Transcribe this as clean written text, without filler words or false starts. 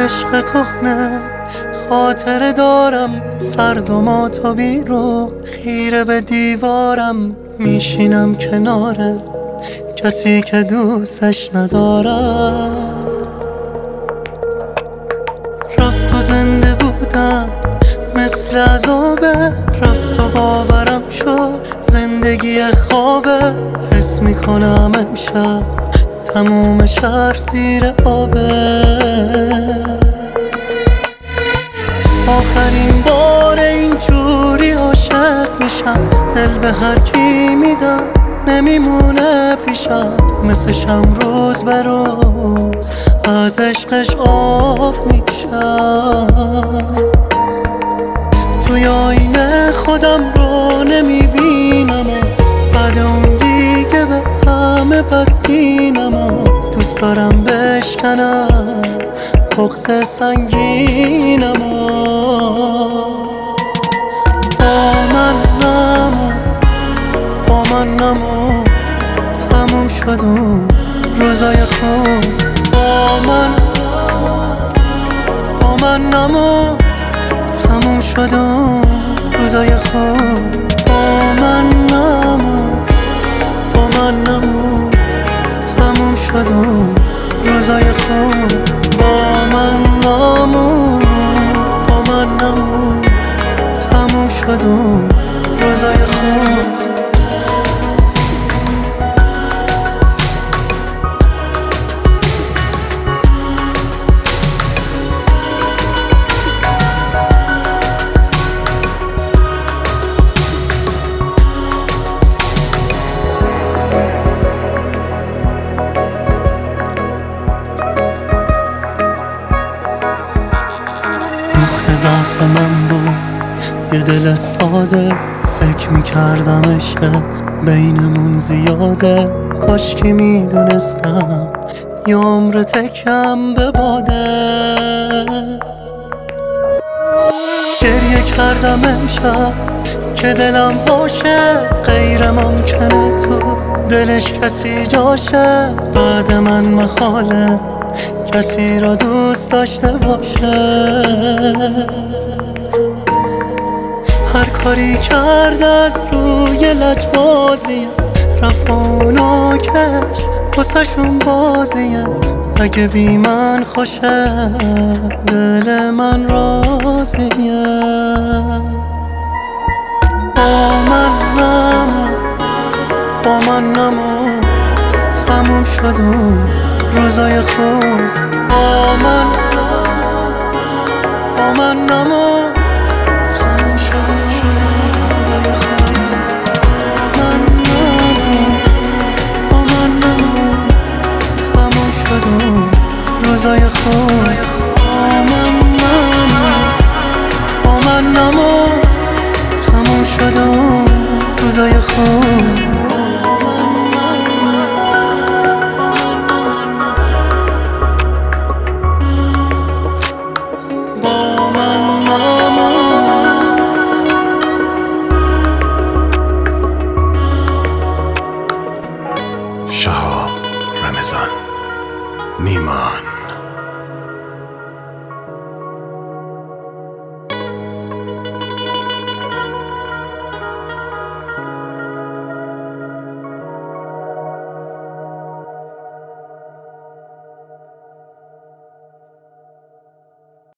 عشق کهنه خاطره دارم، سرد و ماتابی رو خیره به دیوارم. میشینم کنار کسی که دوستش ندارم. رفت و زنده بودم مثل عذابه، رفت و باورم شد زندگی خوابه. حس میکنم امشب تموم شهر زیر آبه. آخرین بار اینجوری عاشق میشم، دل به هر کی میدم نمیمونه پیشم. مثل شم روز به روز از عشقش آب میشم. توی آینه خودم رو نمیبینم و بعد اون دیگه به همه بدبینم و دوست دارم بشکنم بغض سنگینم و با من نمون تموم شد اون روزای خوب. با من نمون تموم شد اون روزای خوب. با من نمون تموم شد اون روزای خوب. با من نمون تموم شد اون روزای خوب. نقطه ضعف من بود یه دل ساده، فکر میکردم عشق بینمون زیاده. کاش که میدونستم یه عمر تکم به باده. گریه کردم امشب که دلم باشه، غیر ممکنه تو دلش کسی جاشه. بعد من محاله کسی را دوست داشته باشه. هر کاری کرد از روی لجبازیه، رفت اونا کش واسه‌شون بازیه. اگه بی من خوشه دل من راضیه. با من نمون تموم شد اون روزای خوب. با من نمون تموم شد روزای خوب. با من نمون تموم شد روزای خوب. با من نمون تموم شد روزای خوب. شهاب رمضان نیمان.